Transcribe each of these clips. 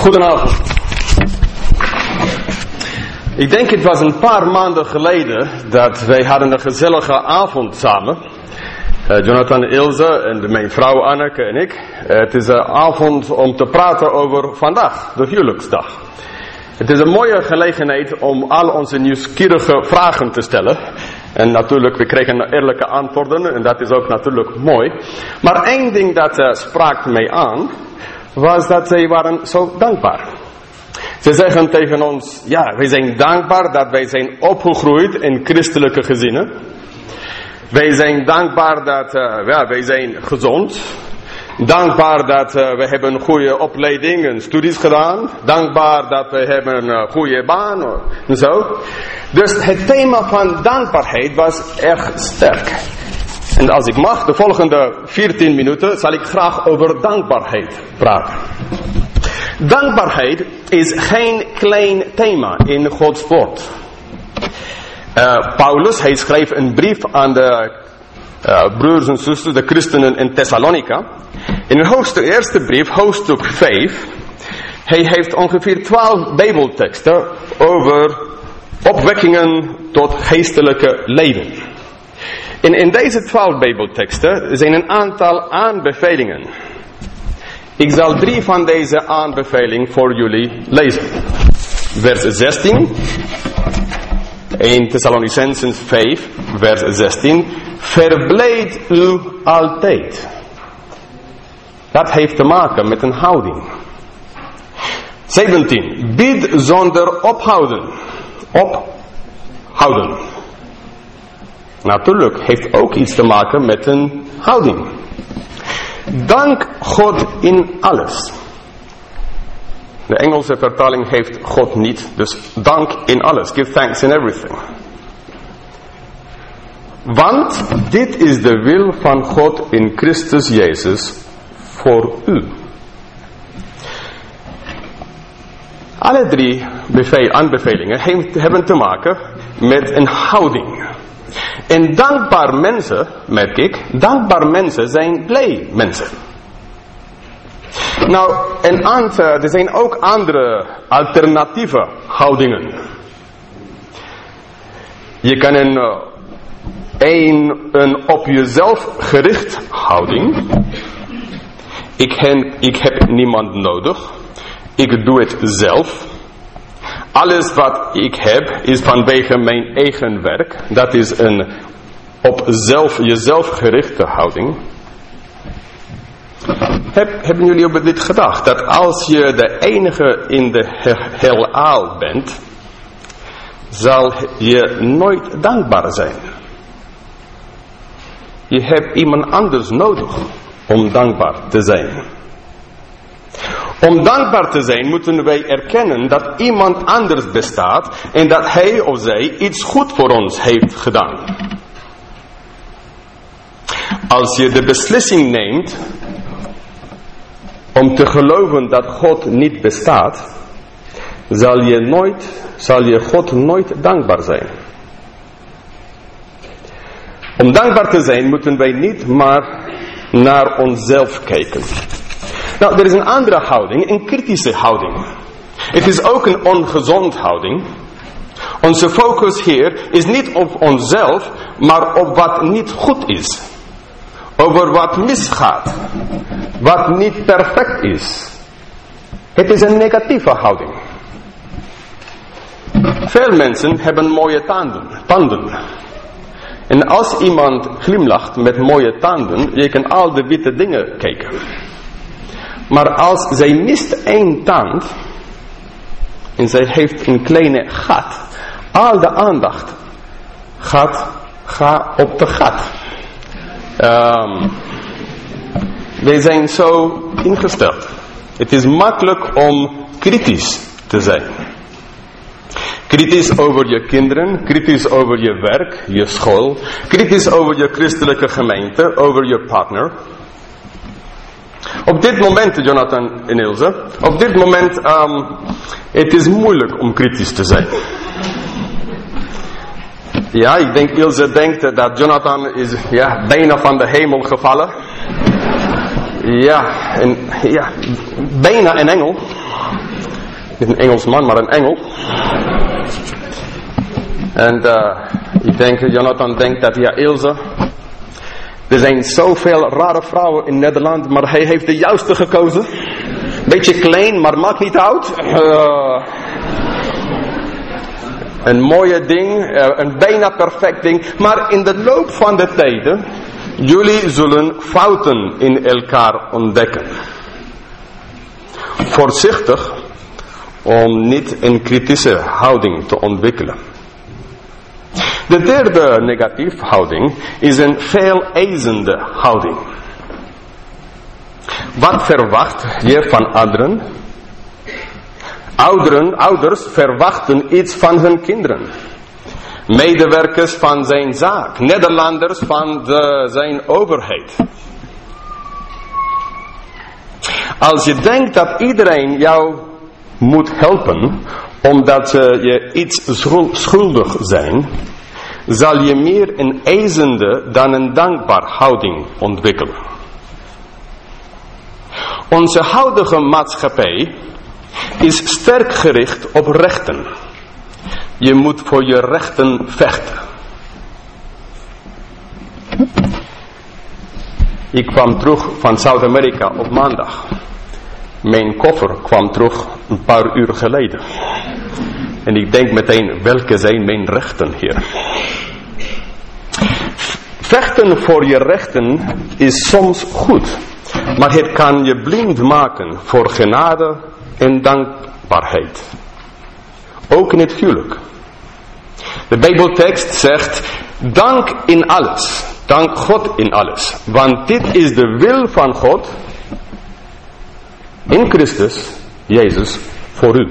Goedenavond. Ik denk het was een paar maanden geleden dat wij hadden een gezellige avond samen. Jonathan, Ilse en mijn vrouw Anneke en ik. Het is een avond om te praten over vandaag, de huwelijksdag. Het is een mooie gelegenheid om al onze nieuwsgierige vragen te stellen. En natuurlijk, we kregen eerlijke antwoorden en dat is ook natuurlijk mooi. Maar één ding dat sprak mij aan, was dat zij waren zo dankbaar. Ze zeggen tegen ons, ja, wij zijn dankbaar dat wij zijn opgegroeid in christelijke gezinnen. Wij zijn dankbaar dat wij zijn gezond. Dankbaar dat we hebben een goede opleiding en studies gedaan. Dankbaar dat we hebben een goede baan en zo. Dus het thema van dankbaarheid was erg sterk. En als ik mag, de volgende 14 minuten zal ik graag over dankbaarheid praten. Dankbaarheid is geen klein thema in Gods woord. Paulus, hij schreef een brief aan de broers en zusters, de christenen in Thessalonica. In de eerste brief, hoofdstuk 5, hij heeft ongeveer 12 bijbelteksten over opwekkingen tot geestelijke leven. In deze 12 bijbelteksten zijn een aantal aanbevelingen. Ik zal 3 van deze aanbevelingen voor jullie lezen. Vers 16. 1 Thessalonicenzen 5, vers 16. Verblijd u altijd. Dat heeft te maken met een houding. 17. Bid zonder ophouden. Ophouden. Natuurlijk heeft ook iets te maken met een houding. Dank God in alles. De Engelse vertaling heeft God niet, dus dank in alles. Give thanks in everything. Want dit is de wil van God in Christus Jezus voor u. Alle 3 aanbevelingen hebben te maken met een houding. En dankbaar mensen, merk ik, dankbaar mensen zijn blij mensen. Nou, er zijn ook andere alternatieve houdingen. Je kan een op jezelf gericht houding. Ik heb niemand nodig. Ik doe het zelf. Alles wat ik heb is vanwege mijn eigen werk. Dat is een op jezelf gerichte houding. Hebben jullie over dit gedacht? Dat als je de enige in de heelal bent, zal je nooit dankbaar zijn. Je hebt iemand anders nodig om dankbaar te zijn. Om dankbaar te zijn moeten wij erkennen dat iemand anders bestaat en dat hij of zij iets goed voor ons heeft gedaan. Als je de beslissing neemt om te geloven dat God niet bestaat, zal je God nooit dankbaar zijn. Om dankbaar te zijn moeten wij niet maar naar onszelf kijken. Nou, er is een andere houding, een kritische houding. Het is ook een ongezond houding. Onze focus hier is niet op onszelf, maar op wat niet goed is. Over wat misgaat. Wat niet perfect is. Het is een negatieve houding. Veel mensen hebben mooie tanden. En als iemand glimlacht met mooie tanden, je kan al de witte dingen kijken. Maar als zij mist 1 tand en zij heeft een kleine gat, al de aandacht gaat op de gat. Wij zijn zo ingesteld. Het is makkelijk om kritisch te zijn. Kritisch over je kinderen, kritisch over je werk, je school, kritisch over je christelijke gemeente, over je partner. Op dit moment, Jonathan en Ilse, op dit moment, het is moeilijk om kritisch te zijn. Ja, ik denk, Ilse denkt dat Jonathan is bijna van de hemel gevallen. Ja, bijna een engel. Niet een Engelsman, maar een engel. En ik denk, Jonathan denkt dat, ja, Ilse, er zijn zoveel rare vrouwen in Nederland, maar hij heeft de juiste gekozen. Beetje klein, maar maakt niet uit. Een mooie ding, een bijna perfect ding. Maar in de loop van de tijden, jullie zullen fouten in elkaar ontdekken. Voorzichtig om niet een kritische houding te ontwikkelen. De derde negatieve houding is een veel eisende houding. Wat verwacht je van anderen? Ouders verwachten iets van hun kinderen. Medewerkers van zijn zaak. Nederlanders van zijn overheid. Als je denkt dat iedereen jou moet helpen, omdat je iets schuldig zijn, zal je meer een eisende dan een dankbaar houding ontwikkelen. Onze huidige maatschappij is sterk gericht op rechten. Je moet voor je rechten vechten. Ik kwam terug van Zuid-Amerika op maandag. Mijn koffer kwam terug een paar uur geleden. En ik denk meteen, welke zijn mijn rechten hier? Vechten voor je rechten is soms goed. Maar het kan je blind maken voor genade en dankbaarheid. Ook in het huwelijk. De Bijbeltekst zegt, dank in alles. Dank God in alles. Want dit is de wil van God in Christus, Jezus, voor u.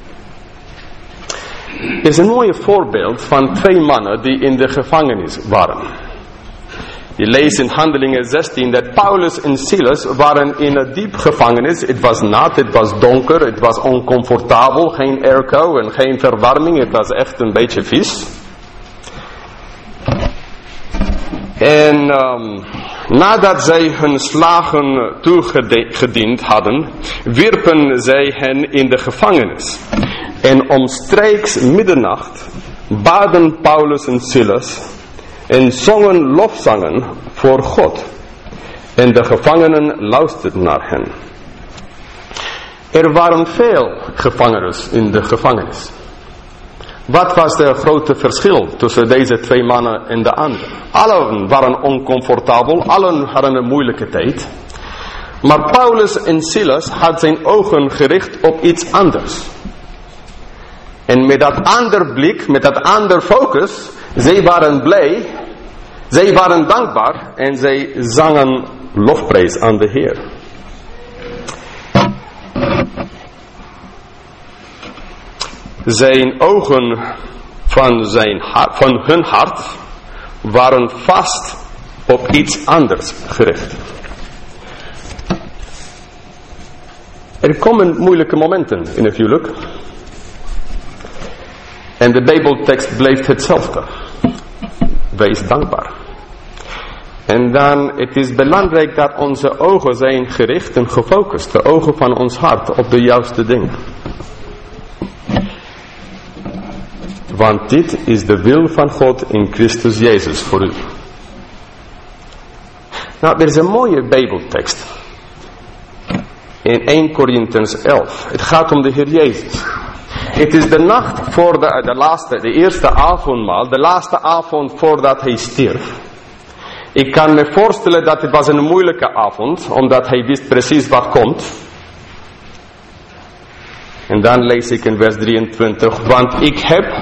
Er is een mooi voorbeeld van 2 mannen die in de gevangenis waren. Je leest in Handelingen 16 dat Paulus en Silas waren in een diep gevangenis. Het was nat, het was donker, het was oncomfortabel, geen airco en geen verwarming. Het was echt een beetje vies. En nadat zij hun slagen toegediend hadden, wierpen zij hen in de gevangenis. En omstreeks middernacht baden Paulus en Silas en zongen lofzangen voor God. En de gevangenen luisterden naar hen. Er waren veel gevangenen in de gevangenis. Wat was het grote verschil tussen deze 2 mannen en de anderen? Allen waren oncomfortabel, allen hadden een moeilijke tijd. Maar Paulus en Silas hadden zijn ogen gericht op iets anders. En met dat andere blik, met dat andere focus, zij waren blij, zij waren dankbaar en zij zangen lofprijs aan de Heer. Zijn ogen van hun hart waren vast op iets anders gericht. Er komen moeilijke momenten in het huwelijk. En de Bijbeltekst blijft hetzelfde. Wees dankbaar. En dan, het is belangrijk dat onze ogen zijn gericht en gefocust. De ogen van ons hart op de juiste dingen. Want dit is de wil van God in Christus Jezus voor u. Nou, er is een mooie Bijbeltekst. In 1 Corinthians 11. Het gaat om de Heer Jezus. Het is de nacht voor de eerste avondmaal. De laatste avond voordat hij stierf. Ik kan me voorstellen dat het was een moeilijke avond. Omdat hij wist precies wat komt. En dan lees ik in vers 23. Want ik heb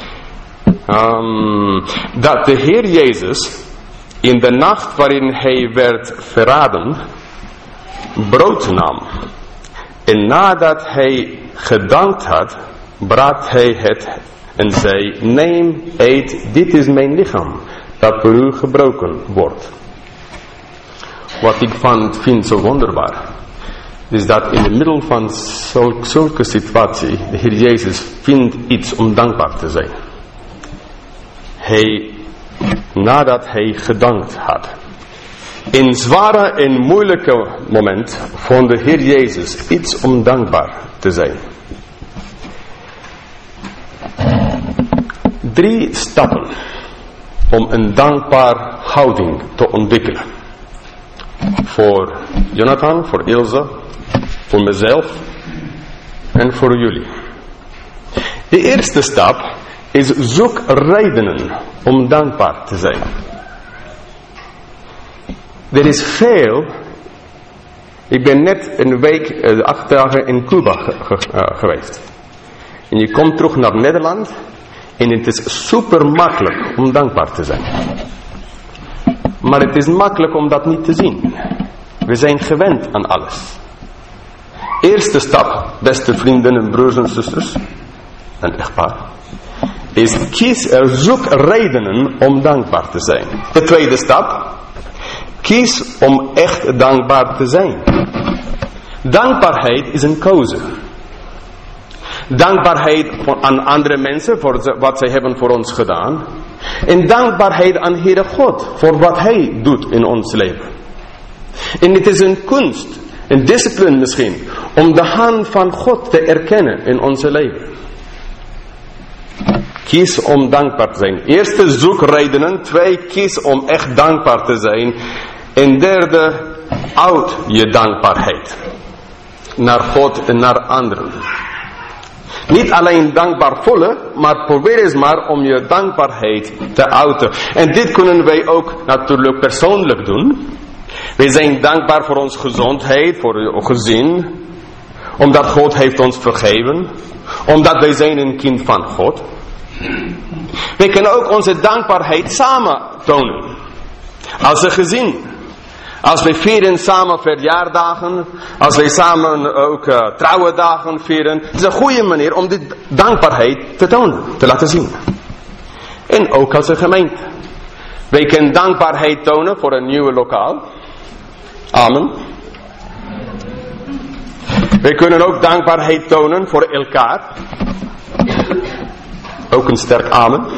dat de Heer Jezus in de nacht waarin hij werd verraden, brood nam. En nadat hij gedankt had, brak hij het en zei, neem, eet, dit is mijn lichaam, dat voor u gebroken wordt. Wat ik vind zo wonderbaar, is dat in het middel van zulke situatie, de Heer Jezus vindt iets om dankbaar te zijn. Nadat hij gedankt had. In zware en moeilijke moment vond de Heer Jezus iets om dankbaar te zijn. 3 stappen om een dankbaar houding te ontwikkelen. Voor Jonathan, voor Ilse, voor mezelf en voor jullie. De eerste stap is zoek redenen om dankbaar te zijn. Er is veel. Ik ben net een week, 8 dagen in Cuba geweest. En je komt terug naar Nederland en het is super makkelijk om dankbaar te zijn. Maar het is makkelijk om dat niet te zien. We zijn gewend aan alles. Eerste stap, beste vrienden en broers en zusters, en echtpaar, is zoek redenen om dankbaar te zijn. De tweede stap, kies om echt dankbaar te zijn. Dankbaarheid is een keuze. Dankbaarheid aan andere mensen voor wat zij hebben voor ons gedaan. En dankbaarheid aan Heere God voor wat Hij doet in ons leven. En het is een kunst, een discipline misschien, om de hand van God te erkennen in ons leven. Kies om dankbaar te zijn. Eerste, zoek redenen. 2, kies om echt dankbaar te zijn. En derde, uit je dankbaarheid. Naar God en naar anderen. Niet alleen dankbaar voelen, maar probeer eens maar om je dankbaarheid te uiten. En dit kunnen wij ook natuurlijk persoonlijk doen. Wij zijn dankbaar voor onze gezondheid, voor uw gezin. Omdat God heeft ons vergeven. Omdat wij zijn een kind van God. Wij kunnen ook onze dankbaarheid samen tonen. Als een gezin. Als wij vieren samen verjaardagen. Als wij samen ook trouwendagen vieren. Het is een goede manier om die dankbaarheid te tonen. Te laten zien. En ook als een gemeente. Wij kunnen dankbaarheid tonen voor een nieuwe lokaal. Amen. Wij kunnen ook dankbaarheid tonen voor elkaar. Ook een sterk amen.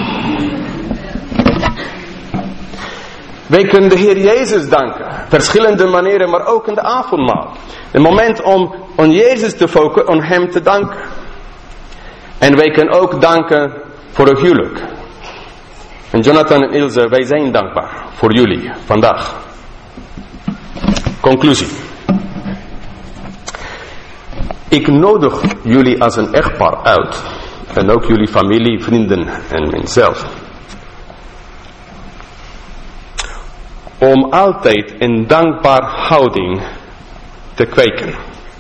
Wij kunnen de Heer Jezus danken. Verschillende manieren, maar ook in de avondmaal. Een moment om aan Jezus te focussen, om Hem te danken. En wij kunnen ook danken voor het huwelijk. En Jonathan en Ilse, wij zijn dankbaar voor jullie vandaag. Conclusie. Ik nodig jullie als een echtpaar uit. En ook jullie familie, vrienden en mijzelf. Om altijd een dankbaar houding te kweken.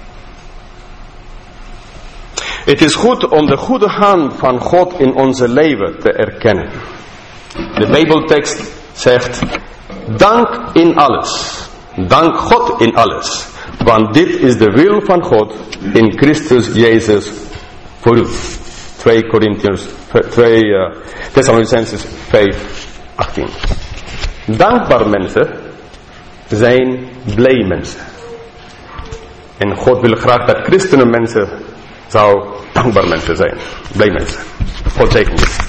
Het is goed om de goede hand van God in onze leven te erkennen. De Bijbeltekst zegt, dank in alles. Dank God in alles. Want dit is de wil van God in Christus Jezus voor u. 2 Thessalonicenses 5:18. Dankbaar mensen zijn blij mensen. En God wil graag dat christenen mensen zou dankbaar mensen zijn. Blij mensen. God zegen je.